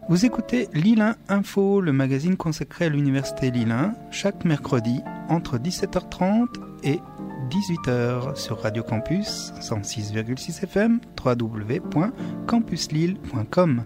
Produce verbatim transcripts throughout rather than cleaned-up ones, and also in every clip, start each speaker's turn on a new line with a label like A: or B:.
A: Vous écoutez Lille un Info, le magazine consacré à l'Université Lille un, chaque mercredi entre dix-sept heures trente et dix-huit heures sur Radio Campus cent six virgule six F M, w w w point campus lille point com.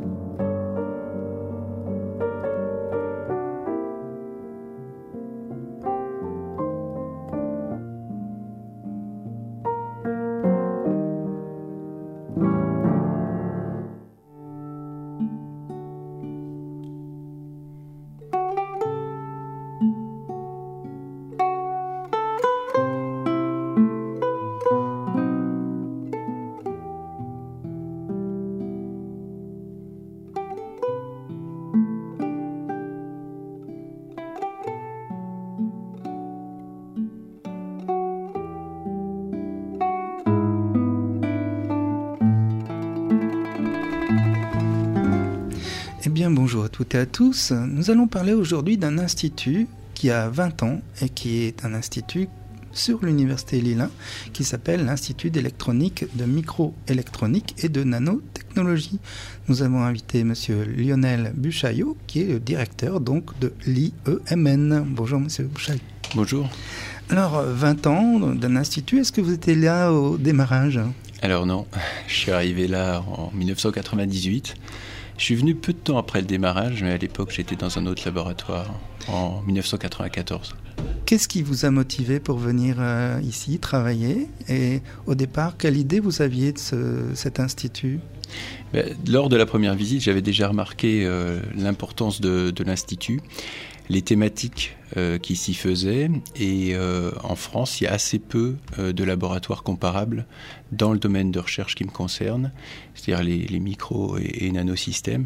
A: Eh bien, bonjour à toutes et à tous. Nous allons parler aujourd'hui d'un institut qui a vingt ans et qui est un institut sur l'Université Lille un qui s'appelle l'Institut d'électronique, de microélectronique et de nanotechnologie. Nous avons invité monsieur Lionel Buchaillot qui est le directeur donc de l'I E M N. Bonjour monsieur Buchaillot.
B: Bonjour.
A: Alors, vingt ans d'un institut, est-ce que vous étiez là au démarrage ?
B: Alors non, je suis arrivé là en dix-neuf cent quatre-vingt-dix-huit. Je suis venu peu de temps après le démarrage, mais à l'époque, j'étais dans un autre laboratoire, en dix-neuf cent quatre-vingt-quatorze.
A: Qu'est-ce qui vous a motivé pour venir euh, ici travailler ? Et au départ, quelle idée vous aviez de ce, cet institut ?
B: Ben, lors de la première visite, j'avais déjà remarqué euh, l'importance de, de l'Institut, les thématiques euh, qui s'y faisaient. Et euh, en France, il y a assez peu euh, de laboratoires comparables dans le domaine de recherche qui me concerne, c'est-à-dire les, les micro- et, et nanosystèmes.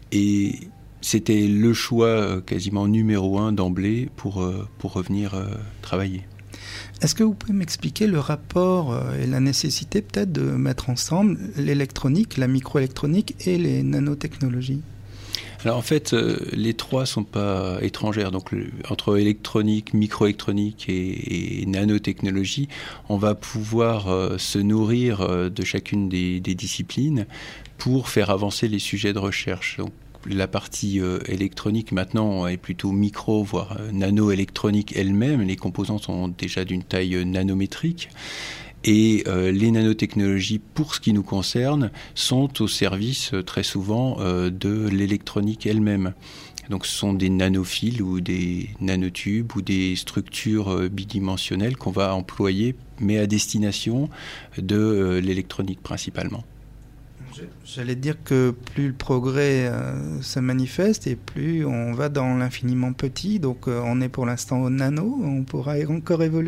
B: Et c'était le choix euh, quasiment numéro un d'emblée pour, euh, pour revenir euh, travailler.
A: Est-ce que vous pouvez m'expliquer le rapport euh, et la nécessité peut-être de mettre ensemble l'électronique, la microélectronique et les nanotechnologies ?
B: Alors en fait, euh, les trois sont pas étrangères. Donc le, entre électronique, microélectronique et, et nanotechnologie, on va pouvoir euh, se nourrir euh, de chacune des, des disciplines pour faire avancer les sujets de recherche. Donc, la partie euh, électronique maintenant est plutôt micro, voire euh, nanoélectronique elle-même. Les composants sont déjà d'une taille euh, nanométrique. Et euh, les nanotechnologies, pour ce qui nous concerne, sont au service euh, très souvent euh, de l'électronique elle-même. Donc ce sont des nanofils ou des nanotubes ou des structures euh, bidimensionnelles qu'on va employer, mais à destination de euh, l'électronique principalement.
A: J'allais dire que plus le progrès euh, se manifeste et plus on va dans l'infiniment petit. Donc euh, on est pour l'instant au nano, on pourra encore évoluer ?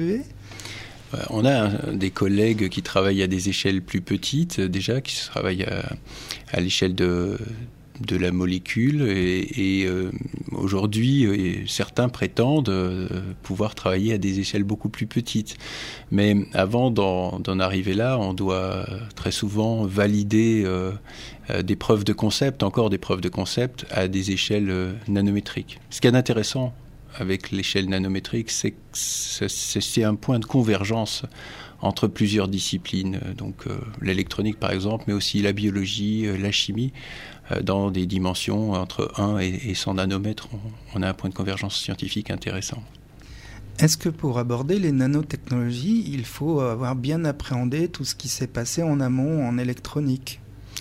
B: On a des collègues qui travaillent à des échelles plus petites déjà, qui travaillent à, à l'échelle de, de la molécule et, et euh, aujourd'hui euh, certains prétendent euh, pouvoir travailler à des échelles beaucoup plus petites. Mais avant d'en, d'en arriver là, on doit très souvent valider euh, des preuves de concept, encore des preuves de concept à des échelles euh, nanométriques. Ce qui est intéressant avec l'échelle nanométrique, c'est que c'est, c'est un point de convergence entre plusieurs disciplines, donc euh, l'électronique par exemple, mais aussi la biologie, euh, la chimie, euh, dans des dimensions entre un et cent nanomètres, on, on a un point de convergence scientifique intéressant.
A: Est-ce que pour aborder les nanotechnologies, il faut avoir bien appréhendé tout ce qui s'est passé en amont en électronique ?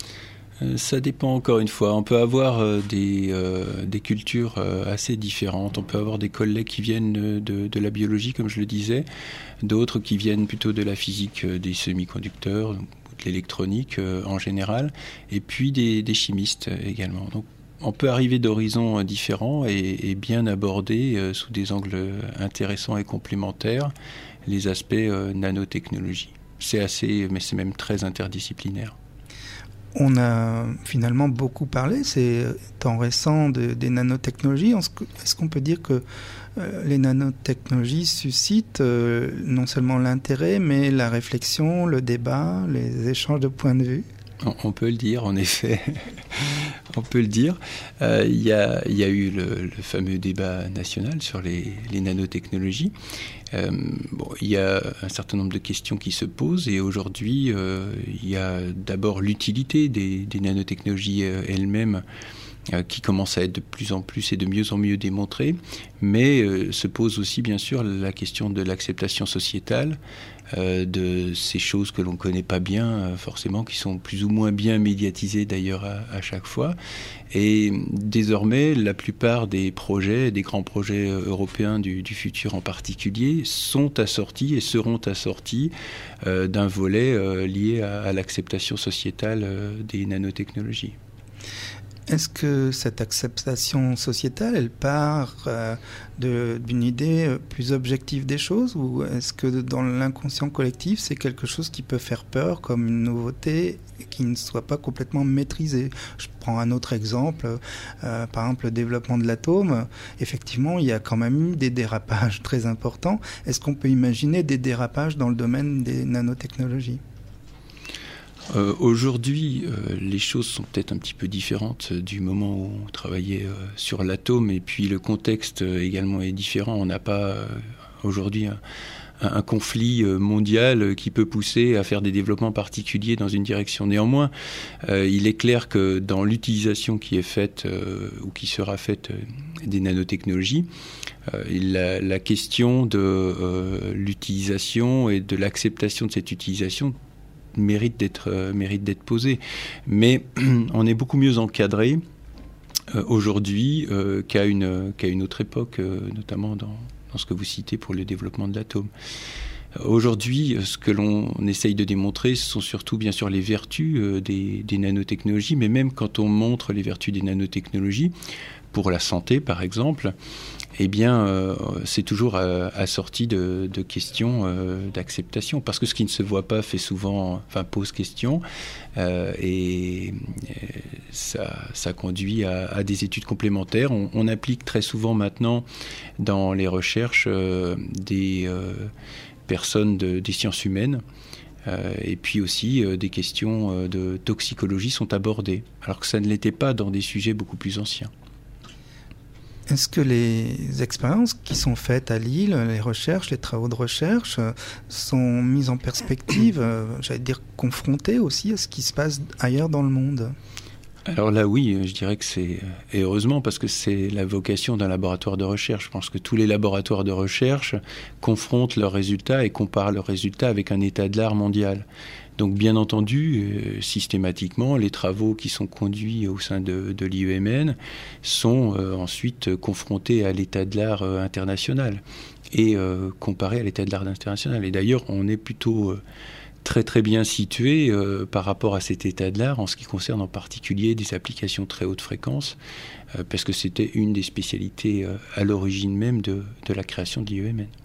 B: Ça dépend encore une fois. On peut avoir euh, des, euh, des cultures euh, assez différentes. On peut avoir des collègues qui viennent de, de la biologie, comme je le disais, d'autres qui viennent plutôt de la physique euh, des semi-conducteurs, de l'électronique euh, en général, et puis des, des chimistes euh, également. Donc, on peut arriver d'horizons euh, différents et, et bien aborder euh, sous des angles intéressants et complémentaires les aspects euh, nanotechnologie. C'est assez, mais c'est même très interdisciplinaire.
A: On a finalement beaucoup parlé, ces temps récents, de, des nanotechnologies. Est-ce qu'on peut dire que euh, les nanotechnologies suscitent euh, non seulement l'intérêt, mais la réflexion, le débat, les échanges de points de vue ?
B: On, on peut le dire, en effet. On peut le dire. Euh, il y a, il y a eu le, le fameux débat national sur les, les nanotechnologies. Euh, bon, il y a un certain nombre de questions qui se posent et aujourd'hui, euh, il y a d'abord l'utilité des, des nanotechnologies elles-mêmes euh, qui commence à être de plus en plus et de mieux en mieux démontrée, mais euh, se pose aussi bien sûr la question de l'acceptation sociétale, euh, de ces choses que l'on ne connaît pas bien euh, forcément, qui sont plus ou moins bien médiatisées d'ailleurs à, à chaque fois. Et désormais, la plupart des projets, des grands projets européens du, du futur en particulier, sont assortis et seront assortis euh, d'un volet euh, lié à, à l'acceptation sociétale euh, des nanotechnologies.
A: Est-ce que cette acceptation sociétale, elle part euh, de, d'une idée plus objective des choses, ou est-ce que dans l'inconscient collectif, c'est quelque chose qui peut faire peur comme une nouveauté et qui ne soit pas complètement maîtrisée? Je prends un autre exemple, euh, par exemple le développement de l'atome. Effectivement, il y a quand même eu des dérapages très importants. Est-ce qu'on peut imaginer des dérapages dans le domaine des nanotechnologies ?
B: Euh, aujourd'hui, euh, les choses sont peut-être un petit peu différentes du moment où on travaillait euh, sur l'atome, et puis le contexte euh, également est différent. On n'a pas euh, aujourd'hui un, un conflit euh, mondial qui peut pousser à faire des développements particuliers dans une direction. Néanmoins, euh, il est clair que dans l'utilisation qui est faite euh, ou qui sera faite euh, des nanotechnologies, euh, la, la question de euh, l'utilisation et de l'acceptation de cette utilisation mérite d'être, euh, mérite d'être posé. Mais on est beaucoup mieux encadré euh, aujourd'hui euh, qu'à, une, qu'à une autre époque, euh, notamment dans, dans ce que vous citez pour le développement de l'atome. Aujourd'hui, ce que l'on essaye de démontrer, ce sont surtout bien sûr les vertus euh, des, des nanotechnologies, mais même quand on montre les vertus des nanotechnologies, pour la santé par exemple, eh bien, euh, c'est toujours euh, assorti de, de questions euh, d'acceptation, parce que ce qui ne se voit pas fait souvent, enfin pose question, euh, et, et ça, ça conduit à, à des études complémentaires. On, on applique très souvent maintenant dans les recherches euh, des euh, personnes de, des sciences humaines. Euh, et puis aussi euh, des questions euh, de toxicologie sont abordées, alors que ça ne l'était pas dans des sujets beaucoup plus anciens.
A: Est-ce que les expériences qui sont faites à Lille, les recherches, les travaux de recherche, sont mises en perspective, j'allais dire confrontées aussi à ce qui se passe ailleurs dans le monde ?
B: Alors là, oui, je dirais que c'est, et heureusement, parce que c'est la vocation d'un laboratoire de recherche. Je pense que tous les laboratoires de recherche confrontent leurs résultats et comparent leurs résultats avec un état de l'art mondial. Donc, bien entendu, euh, systématiquement, les travaux qui sont conduits au sein de, de l'I E M N sont euh, ensuite confrontés à l'état de l'art euh, international et euh, comparés à l'état de l'art international. Et d'ailleurs, on est plutôt euh, très très bien situé euh, par rapport à cet état de l'art en ce qui concerne en particulier des applications très haute fréquence, euh, parce que c'était une des spécialités euh, à l'origine même de, de la création de l'I E M N.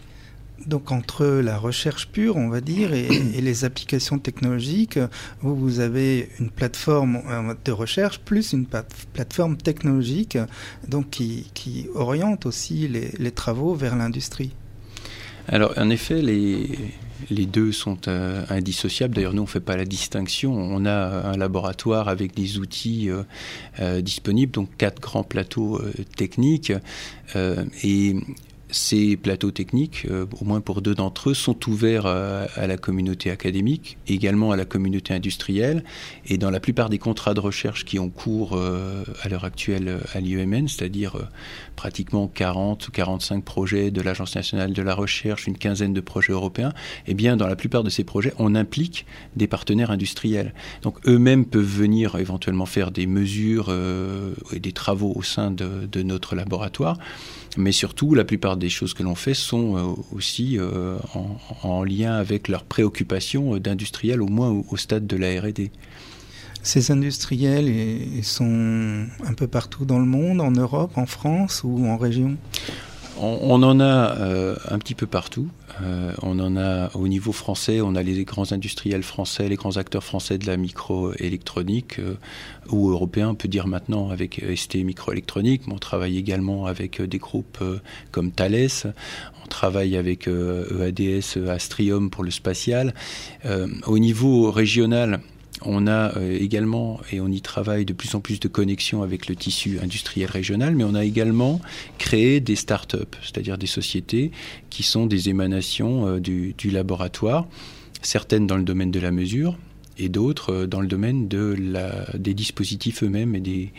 A: Donc entre la recherche pure, on va dire, et, et les applications technologiques, vous, vous avez une plateforme de recherche plus une plateforme technologique, donc qui, qui oriente aussi les, les travaux vers l'industrie.
B: Alors en effet, les, les deux sont euh, indissociables. D'ailleurs, nous, on ne fait pas la distinction. On a un laboratoire avec des outils euh, euh, disponibles, donc quatre grands plateaux euh, techniques. Euh, et ces plateaux techniques, euh, au moins pour deux d'entre eux, sont ouverts à, à la communauté académique, également à la communauté industrielle. Et dans la plupart des contrats de recherche qui ont cours euh, à l'heure actuelle à l'I E M N, c'est-à-dire euh, pratiquement quarante ou quarante-cinq projets de l'Agence nationale de la recherche, une quinzaine de projets européens, eh bien, dans la plupart de ces projets, on implique des partenaires industriels. Donc, eux-mêmes peuvent venir éventuellement faire des mesures euh, et des travaux au sein de, de notre laboratoire. Mais surtout, la plupart des choses que l'on fait sont euh, aussi euh, en, en lien avec leurs préoccupations d'industriels, au moins au, au stade de la R et D.
A: Ces industriels, ils sont un peu partout dans le monde, en Europe, en France ou en région ?
B: On, on en a euh, un petit peu partout. Euh, on en a au niveau français, on a les grands industriels français, les grands acteurs français de la microélectronique, euh, ou européens, on peut dire maintenant avec S T Microélectronique, mais on travaille également avec euh, des groupes euh, comme Thales, on travaille avec euh, E A D S, Astrium pour le spatial. Euh, au niveau régional, on a euh, également, et on y travaille de plus en plus de connexions avec le tissu industriel régional, mais on a également créé des start-up, c'est-à-dire des sociétés qui sont des émanations euh, du, du laboratoire, certaines dans le domaine de la mesure et d'autres euh, dans le domaine de la, des dispositifs eux-mêmes et des,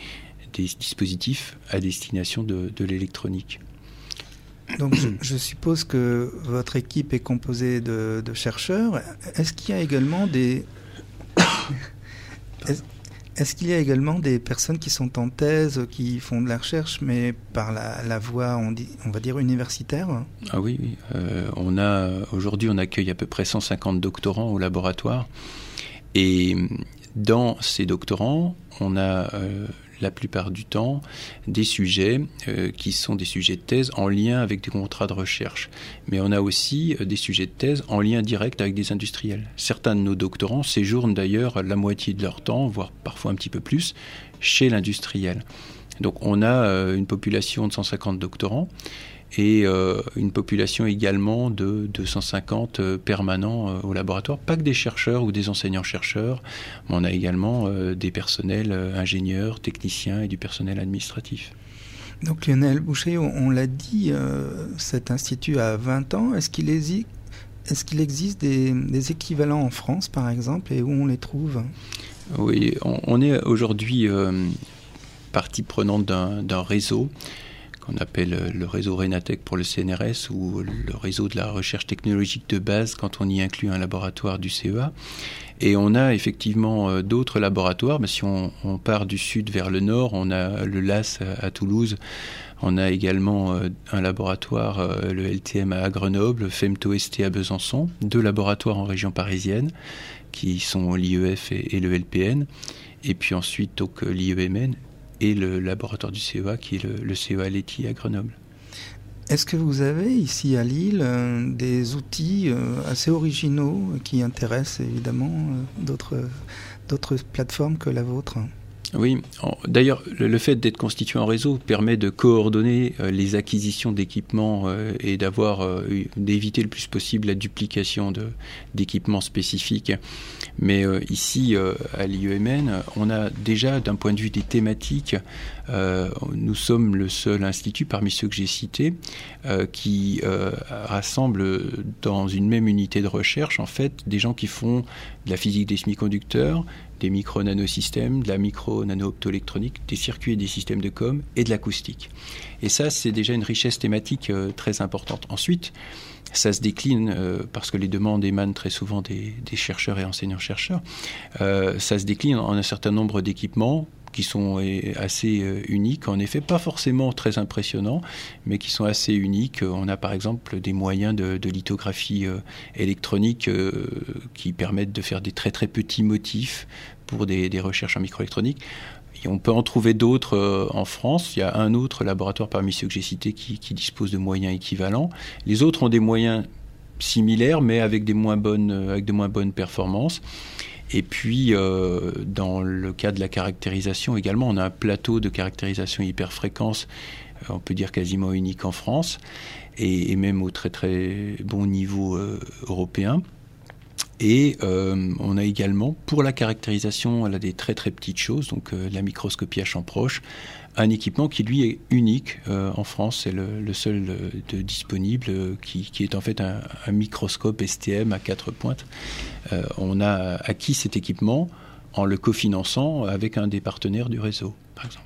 B: des dispositifs à destination de, de l'électronique.
A: Donc je, je suppose que votre équipe est composée de, de chercheurs. Est-ce qu'il y a également des... Est-ce, est-ce qu'il y a également des personnes qui sont en thèse, qui font de la recherche, mais par la, la voie, on, dit, on va dire, universitaire ?
B: Ah oui, oui. Euh, on a, aujourd'hui, on accueille à peu près cent cinquante doctorants au laboratoire. Et dans ces doctorants, on a euh, la plupart du temps des sujets euh, qui sont des sujets de thèse en lien avec des contrats de recherche. Mais on a aussi euh, des sujets de thèse en lien direct avec des industriels. Certains de nos doctorants séjournent d'ailleurs la moitié de leur temps, voire parfois un petit peu plus, chez l'industriel. Donc on a euh, une population de cent cinquante doctorants et euh, une population également de deux cent cinquante euh, permanents euh, au laboratoire. Pas que des chercheurs ou des enseignants-chercheurs, mais on a également euh, des personnels euh, ingénieurs, techniciens et du personnel administratif.
A: Donc Lionel Boucher, on, on l'a dit, euh, cet institut a vingt ans. Est-ce qu'il, exi- est-ce qu'il existe des, des équivalents en France, par exemple, et où on les trouve ?
B: Oui, on, on est aujourd'hui euh, partie prenante d'un, d'un réseau qu'on appelle le réseau Renatec pour le C N R S ou le réseau de la recherche technologique de base quand on y inclut un laboratoire du C E A. Et on a effectivement d'autres laboratoires, mais si on, on part du sud vers le nord, on a le L A S à, à Toulouse, on a également un laboratoire, le L T M à Grenoble, Femto-S T à Besançon, deux laboratoires en région parisienne qui sont l'I E F et, et le L P N, et puis ensuite donc l'I E M N et le laboratoire du C E A qui est le, le C E A Leti à Grenoble.
A: Est-ce que vous avez ici à Lille euh, des outils euh, assez originaux qui intéressent évidemment euh, d'autres, d'autres plateformes que la vôtre ?
B: Oui, d'ailleurs, le fait d'être constitué en réseau permet de coordonner les acquisitions d'équipements et d'avoir, d'éviter le plus possible la duplication de, d'équipements spécifiques. Mais ici, à l'I E M N, on a déjà, d'un point de vue des thématiques, euh, nous sommes le seul institut parmi ceux que j'ai cités euh, qui euh, rassemble dans une même unité de recherche, en fait, des gens qui font de la physique des semi-conducteurs, des micro-nanosystèmes, de la micro-nano-optoélectronique, des circuits et des systèmes de com et de l'acoustique. Et ça, c'est déjà une richesse thématique euh, très importante. Ensuite, ça se décline, euh, parce que les demandes émanent très souvent des, des chercheurs et enseignants-chercheurs, euh, ça se décline en un certain nombre d'équipements qui sont assez euh, uniques, en effet, pas forcément très impressionnants, mais qui sont assez uniques. On a par exemple des moyens de, de lithographie euh, électronique euh, qui permettent de faire des très très petits motifs pour des, des recherches en microélectronique. Et on peut en trouver d'autres euh, en France. Il y a un autre laboratoire parmi ceux que j'ai cités qui, qui dispose de moyens équivalents. Les autres ont des moyens similaires, mais avec des moins bonnes, avec de moins bonnes performances. Et puis, euh, dans le cas de la caractérisation également, on a un plateau de caractérisation hyperfréquence, euh, on peut dire quasiment unique en France, et, et même au très très bon niveau euh, européen. Et euh, on a également, pour la caractérisation, elle a des très très petites choses, donc euh, la microscopie à champ proche, un équipement qui lui est unique euh, en France, c'est le, le seul euh, de, disponible, euh, qui, qui est en fait un, un microscope S T M à quatre pointes. Euh, on a acquis cet équipement en le cofinançant avec un des partenaires du réseau, par exemple.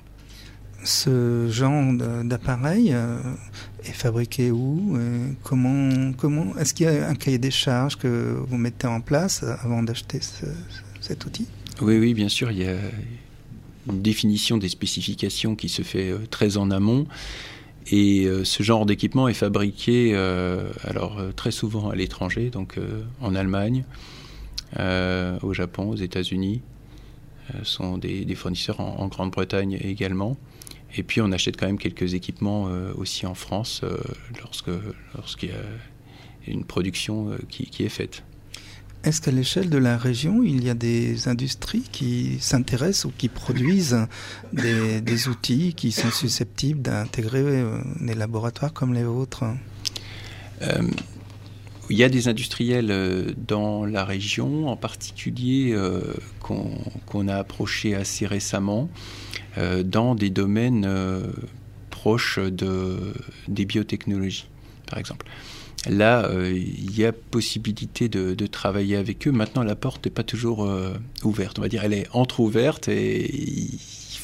A: Ce genre d'appareil euh, est fabriqué où ? Comment, comment, est-ce qu'il y a un cahier des charges que vous mettez en place avant d'acheter ce, cet outil ?
B: Oui, oui, bien sûr, il y a une définition des spécifications qui se fait euh, très en amont. Et euh, ce genre d'équipement est fabriqué euh, alors, euh, très souvent à l'étranger, donc euh, en Allemagne, euh, au Japon, aux États-Unis. Euh, sont des, des fournisseurs en, en Grande-Bretagne également. Et puis on achète quand même quelques équipements euh, aussi en France euh, lorsque, lorsqu'il y a une production euh, qui, qui est faite.
A: Est-ce qu'à l'échelle de la région, il y a des industries qui s'intéressent ou qui produisent des, des outils qui sont susceptibles d'intégrer euh, des laboratoires comme les vôtres ?
B: euh, Il y a des industriels euh, dans la région, en particulier euh, qu'on, qu'on a approchés assez récemment euh, dans des domaines euh, proches de, des biotechnologies, par exemple. Là, euh, il y a possibilité de, de travailler avec eux. Maintenant, la porte n'est pas toujours euh, ouverte. On va dire, elle est entre-ouverte et il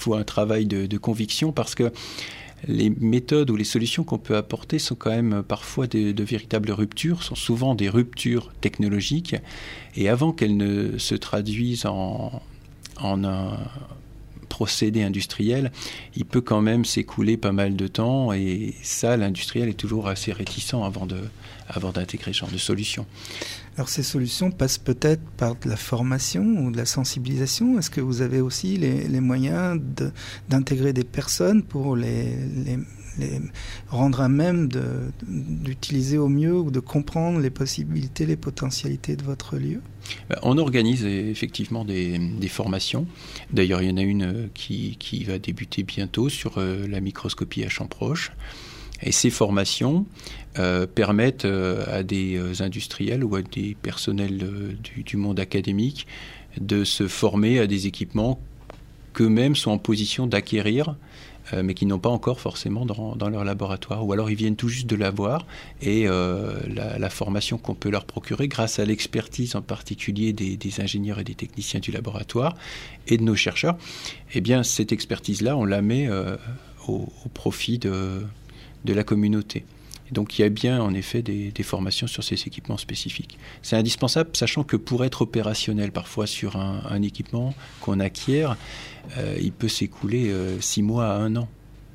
B: faut un travail de, de conviction parce que les méthodes ou les solutions qu'on peut apporter sont quand même parfois de, de véritables ruptures, sont souvent des ruptures technologiques. Et avant qu'elles ne se traduisent en, en un procédé industriel, il peut quand même s'écouler pas mal de temps. Et ça, l'industriel est toujours assez réticent avant, de, avant d'intégrer ce genre de solution.
A: Alors ces solutions passent peut-être par de la formation ou de la sensibilisation. Est-ce que vous avez aussi les, les moyens de, d'intégrer des personnes pour les, les, les rendre à même de, d'utiliser au mieux ou de comprendre les possibilités, les potentialités de votre lieu ?
B: On organise effectivement des, des formations. D'ailleurs, il y en a une qui, qui va débuter bientôt sur la microscopie à champ proche. Et ces formations euh, permettent euh, à des euh, industriels ou à des personnels euh, du, du monde académique de se former à des équipements qu'eux-mêmes sont en position d'acquérir, euh, mais qui n'ont pas encore forcément dans, dans leur laboratoire. Ou alors ils viennent tout juste de l'avoir et euh, la, la formation qu'on peut leur procurer grâce à l'expertise en particulier des, des ingénieurs et des techniciens du laboratoire et de nos chercheurs, eh bien cette expertise-là, on la met euh, au, au profit de... de la communauté. Et donc il y a bien en effet des, des formations sur ces équipements spécifiques. C'est indispensable, sachant que pour être opérationnel parfois sur un, un équipement qu'on acquiert, euh, il peut s'écouler euh, six mois à un an.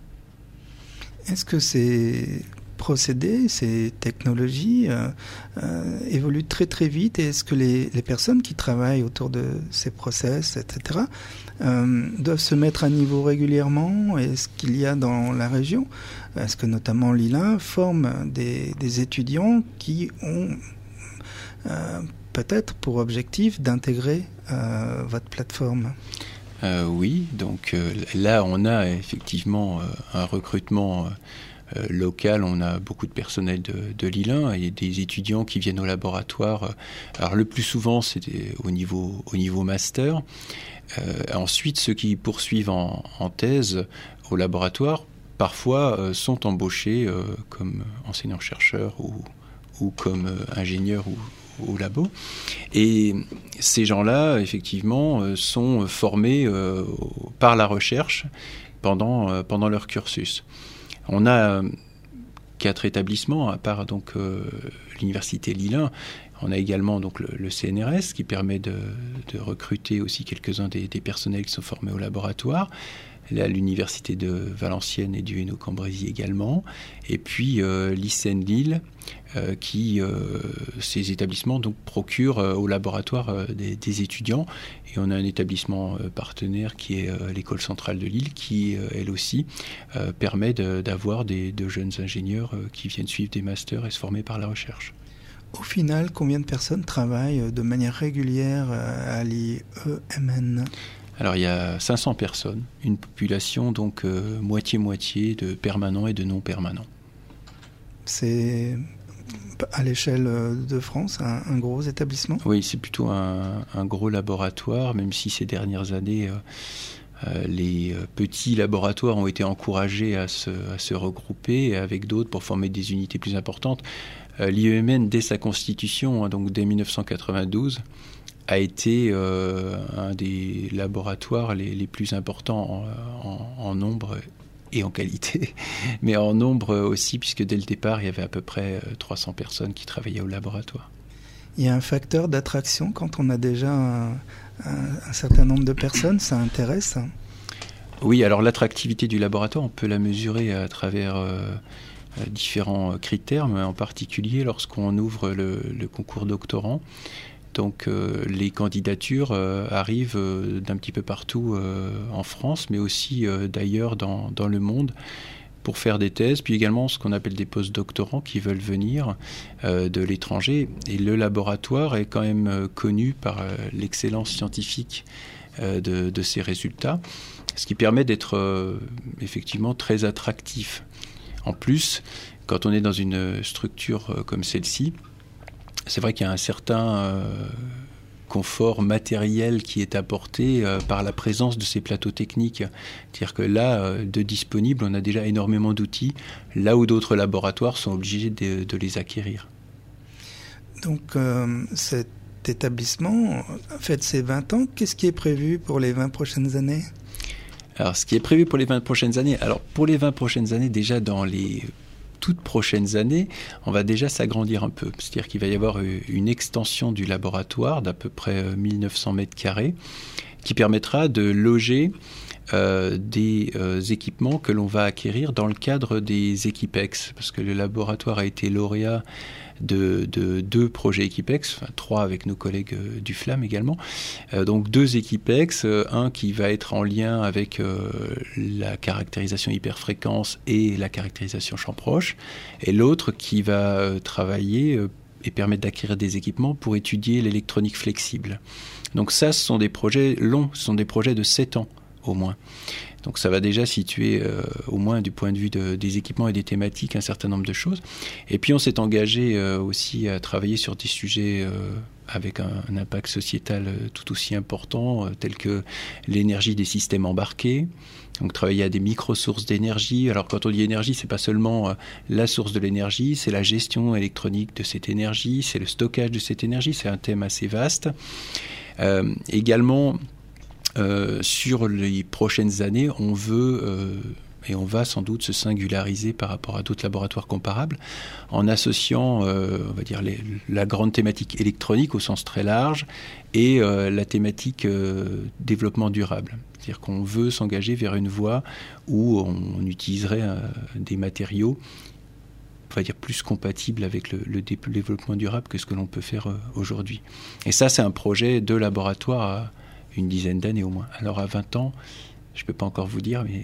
A: Est-ce que ces procédés, ces technologies euh, euh, évoluent très très vite et est-ce que les, les personnes qui travaillent autour de ces process, et cetera, euh, doivent se mettre à niveau régulièrement? Est-ce qu'il y a dans la région, est-ce que notamment l'I L A forme des, des étudiants qui ont euh, peut-être pour objectif d'intégrer euh, votre plateforme?
B: euh, Oui, donc euh, là on a effectivement euh, un recrutement euh, Euh, local, on a beaucoup de personnel de, de l'I L A et des étudiants qui viennent au laboratoire. Alors le plus souvent, c'est des, au, niveau, au niveau master. Euh, ensuite, ceux qui poursuivent en, en thèse au laboratoire, parfois euh, sont embauchés euh, comme enseignants-chercheurs ou, ou comme euh, ingénieurs ou, au labo. Et ces gens-là, effectivement, euh, sont formés euh, par la recherche pendant, euh, pendant leur cursus. On a quatre établissements, à part donc euh, l'université Lille. On a également donc le, le C N R S qui permet de, de recruter aussi quelques-uns des, des personnels qui sont formés au laboratoire. Là, l'université de Valenciennes et du Hainaut-Cambrésis également. Et puis euh, l'I C N Lille, euh, qui euh, ces établissements donc procurent euh, au laboratoire euh, des, des étudiants. Et on a un établissement euh, partenaire qui est euh, l'école centrale de Lille, qui euh, elle aussi euh, permet de, d'avoir des, de jeunes ingénieurs euh, qui viennent suivre des masters et se former par la recherche.
A: Au final, combien de personnes travaillent de manière régulière à l'I E M N ?
B: Alors il y a cinq cents personnes, une population donc euh, moitié-moitié de permanents et de non-permanents.
A: C'est à l'échelle de France un, un gros établissement ?
B: Oui, c'est plutôt un, un gros laboratoire, même si ces dernières années, euh, euh, les petits laboratoires ont été encouragés à se, à se regrouper avec d'autres pour former des unités plus importantes. Euh, L'I E M N, dès sa constitution, hein, donc dès dix-neuf cent quatre-vingt-douze, a été euh, un des laboratoires les, les plus importants en, en, en nombre et en qualité, mais en nombre aussi, puisque dès le départ, il y avait à peu près trois cents personnes qui travaillaient au laboratoire.
A: Il y a un facteur d'attraction quand on a déjà un, un, un certain nombre de personnes, ça intéresse ?
B: Oui, alors l'attractivité du laboratoire, on peut la mesurer à travers euh, différents critères, mais en particulier lorsqu'on ouvre le, le concours doctorant. Donc euh, les candidatures euh, arrivent euh, d'un petit peu partout euh, en France, mais aussi euh, d'ailleurs dans, dans le monde pour faire des thèses, puis également ce qu'on appelle des post-doctorants qui veulent venir euh, de l'étranger. Et le laboratoire est quand même euh, connu par euh, l'excellence scientifique euh, de, de ses résultats, ce qui permet d'être euh, effectivement très attractif. En plus, quand on est dans une structure euh, comme celle-ci, c'est vrai qu'il y a un certain euh, confort matériel qui est apporté euh, par la présence de ces plateaux techniques. C'est-à-dire que là, euh, de disponibles, on a déjà énormément d'outils, là où d'autres laboratoires sont obligés de, de les acquérir.
A: Donc euh, cet établissement fête ses vingt ans. Qu'est-ce qui est prévu pour les vingt prochaines années ?
B: Alors, ce qui est prévu pour les vingt prochaines années, alors pour les vingt prochaines années, déjà dans les toutes prochaines années, on va déjà s'agrandir un peu. C'est-à-dire qu'il va y avoir une extension du laboratoire d'à peu près mille neuf cents mètres carrés qui permettra de loger euh, des euh, équipements que l'on va acquérir dans le cadre des Equipex, parce que le laboratoire a été lauréat de, de deux projets Equipex, enfin, trois avec nos collègues euh, du Flamme également. Euh, donc deux Equipex, euh, un qui va être en lien avec euh, la caractérisation hyperfréquence et la caractérisation champ proche, et l'autre qui va euh, travailler euh, et permettre d'acquérir des équipements pour étudier l'électronique flexible. Donc ça, ce sont des projets longs, ce sont des projets de sept ans au moins. Donc ça va déjà situer, euh, au moins du point de vue de, des équipements et des thématiques, un certain nombre de choses. Et puis on s'est engagé euh, aussi à travailler sur des sujets euh, avec un, un impact sociétal euh, tout aussi important, euh, tels que l'énergie des systèmes embarqués. Donc travailler à des micro-sources d'énergie. Alors quand on dit énergie, c'est pas seulement euh, la source de l'énergie, c'est la gestion électronique de cette énergie, c'est le stockage de cette énergie, c'est un thème assez vaste. Euh, également, euh, sur les prochaines années, on veut, euh, et on va sans doute se singulariser par rapport à d'autres laboratoires comparables, en associant, euh, on va dire, les, la grande thématique électronique au sens très large et euh, la thématique euh, développement durable. C'est-à-dire qu'on veut s'engager vers une voie où on, on utiliserait euh, des matériaux, on va dire, plus compatibles avec le, le développement durable que ce que l'on peut faire euh, aujourd'hui. Et ça, c'est un projet de laboratoire à une dizaine d'années au moins. Alors à vingt ans, je ne peux pas encore vous dire, mais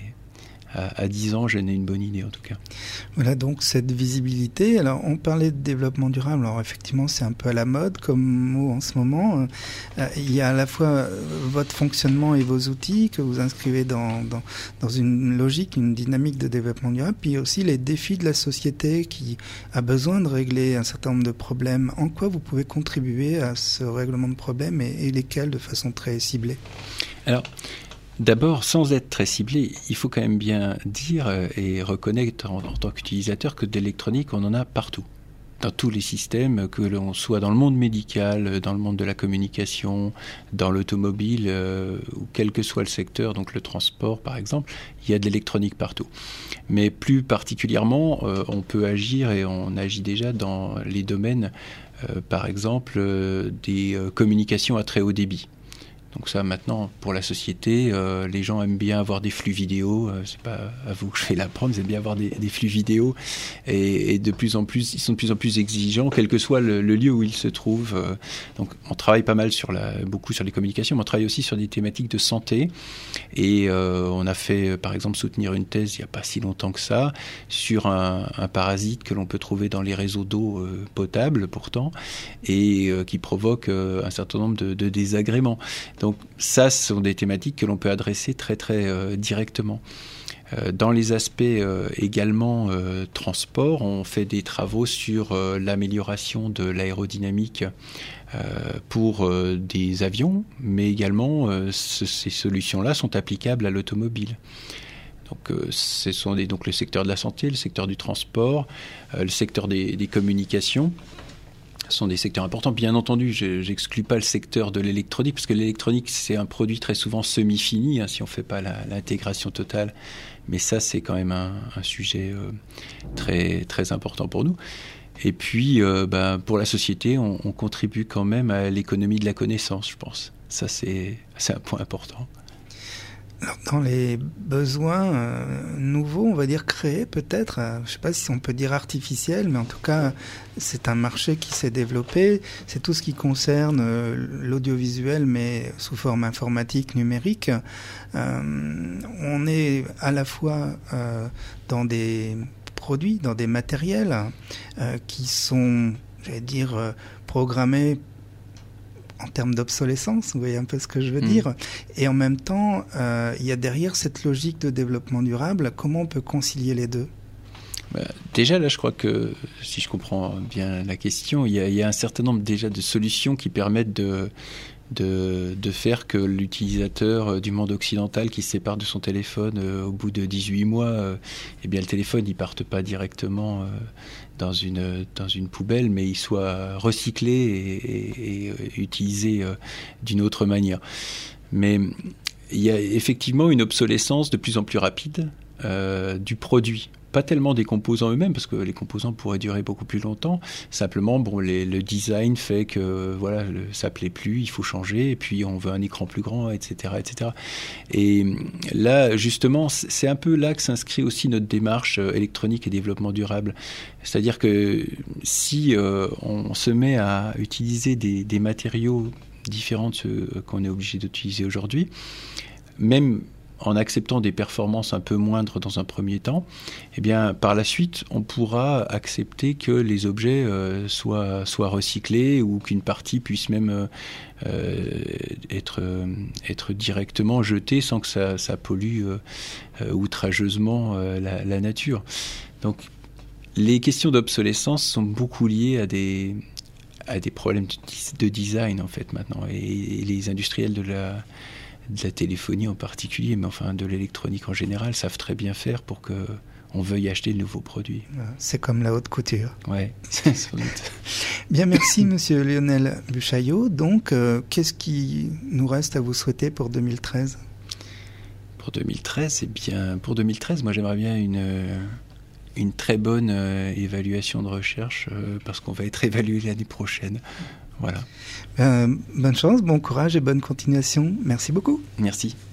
B: à, à dix ans, j'en ai une bonne idée en tout cas.
A: Voilà donc cette visibilité. Alors on parlait de développement durable, alors effectivement c'est un peu à la mode comme mot en ce moment. Euh, il y a à la fois euh, votre fonctionnement et vos outils que vous inscrivez dans, dans, dans une logique, une dynamique de développement durable, puis aussi les défis de la société qui a besoin de régler un certain nombre de problèmes. En quoi vous pouvez contribuer à ce règlement de problèmes et, et lesquels de façon très ciblée?
B: Alors, d'abord, sans être très ciblé, il faut quand même bien dire et reconnaître en, en tant qu'utilisateur que de l'électronique, on en a partout. Dans tous les systèmes, que l'on soit dans le monde médical, dans le monde de la communication, dans l'automobile, euh, ou quel que soit le secteur, donc le transport par exemple, il y a de l'électronique partout. Mais plus particulièrement, euh, on peut agir et on agit déjà dans les domaines, euh, par exemple, euh, des euh, communications à très haut débit. Donc ça, maintenant, pour la société, euh, les gens aiment bien avoir des flux vidéo. Euh, c'est pas à vous que je vais l'apprendre, ils aiment bien avoir des, des flux vidéo. Et, et de plus en plus, ils sont de plus en plus exigeants, quel que soit le, le lieu où ils se trouvent. Euh, donc on travaille pas mal sur la, beaucoup sur les communications, mais on travaille aussi sur des thématiques de santé. Et euh, on a fait, par exemple, soutenir une thèse il n'y a pas si longtemps que ça, sur un, un parasite que l'on peut trouver dans les réseaux d'eau euh, potable, pourtant, et euh, qui provoque euh, un certain nombre de, de désagréments. Donc ça, ce sont des thématiques que l'on peut adresser très très euh, directement. Euh, dans les aspects euh, également euh, transport, on fait des travaux sur euh, l'amélioration de l'aérodynamique euh, pour euh, des avions, mais également euh, ce, ces solutions-là sont applicables à l'automobile. Donc, euh, ce sont des, donc le secteur de la santé, le secteur du transport, euh, le secteur des, des communications. Ce sont des secteurs importants. Bien entendu, je n'exclus pas le secteur de l'électronique, parce que l'électronique, c'est un produit très souvent semi-fini, hein, si on ne fait pas la, l'intégration totale. Mais ça, c'est quand même un, un sujet euh, très, très important pour nous. Et puis, euh, ben, pour la société, on, on contribue quand même à l'économie de la connaissance, je pense. Ça, c'est, c'est un point important.
A: Alors, dans les besoins euh, nouveaux, on va dire créés peut-être, euh, je ne sais pas si on peut dire artificiels, mais en tout cas, c'est un marché qui s'est développé. C'est tout ce qui concerne euh, l'audiovisuel, mais sous forme informatique, numérique. Euh, on est à la fois euh, dans des produits, dans des matériels euh, qui sont, j'allais dire, euh, programmés en termes d'obsolescence, vous voyez un peu ce que je veux mmh. dire. Et en même temps, euh, il y a derrière cette logique de développement durable. Comment on peut concilier les deux ?
B: Bah, déjà, là, je crois que, si je comprends bien la question, il y a, il y a un certain nombre déjà de solutions qui permettent de, de, de faire que l'utilisateur du monde occidental qui se sépare de son téléphone euh, au bout de dix-huit mois, euh, eh bien, le téléphone, il ne parte pas directement euh, dans une, dans une poubelle, mais il soit recyclé et, et, et utilisé euh, d'une autre manière. Mais il y a effectivement une obsolescence de plus en plus rapide euh, du produit. Pas tellement des composants eux-mêmes, parce que les composants pourraient durer beaucoup plus longtemps. Simplement, bon, les, le design fait que voilà, le, ça plaît plus, il faut changer, et puis on veut un écran plus grand, et cetera, et cetera. Et là, justement, c'est un peu là que s'inscrit aussi notre démarche électronique et développement durable. C'est-à-dire que si euh, on se met à utiliser des, des matériaux différents de ceux qu'on est obligé d'utiliser aujourd'hui, même en acceptant des performances un peu moindres dans un premier temps, eh bien, par la suite, on pourra accepter que les objets euh, soient, soient recyclés ou qu'une partie puisse même euh, être, être directement jetée sans que ça, ça pollue euh, outrageusement euh, la, la nature. Donc, les questions d'obsolescence sont beaucoup liées à des, à des problèmes de design, en fait, maintenant. Et, et les industriels de la... de la téléphonie en particulier, mais enfin de l'électronique en général, savent très bien faire pour qu'on veuille acheter de nouveaux produits.
A: C'est comme la haute couture.
B: Oui, sans doute.
A: Bien, merci Monsieur Lionel Buchaillot. Donc, euh, qu'est-ce qui nous reste à vous souhaiter pour deux mille treize ?
B: Pour deux mille treize, eh bien, pour deux mille treize, moi j'aimerais bien une, une très bonne euh, évaluation de recherche, euh, parce qu'on va être évalué l'année prochaine. Voilà.
A: Euh, bonne chance, bon courage et bonne continuation. Merci beaucoup.
B: Merci.